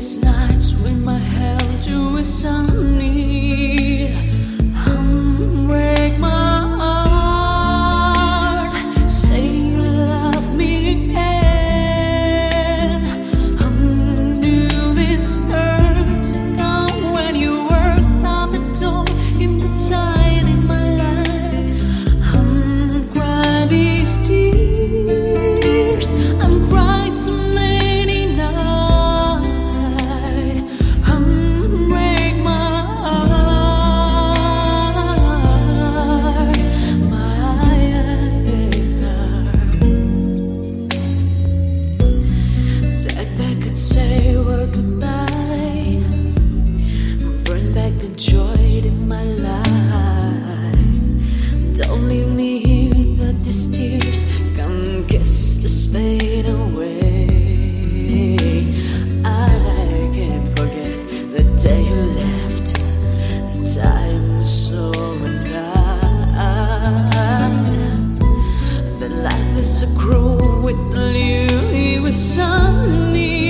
these nights when my held you is sunny, break my heart. Say you love me again. Do this hurts now when you work out the door in the time in my life. Cry these tears. I'm cried so many nights. Break my heart, my heart. Take back and say we're goodbye. Bring back the joy in my life. Don't leave me here, but these tears come kiss this pain away. I can't forget the day you left. The time was so unkind. The life is so cruel with you. It was sunny.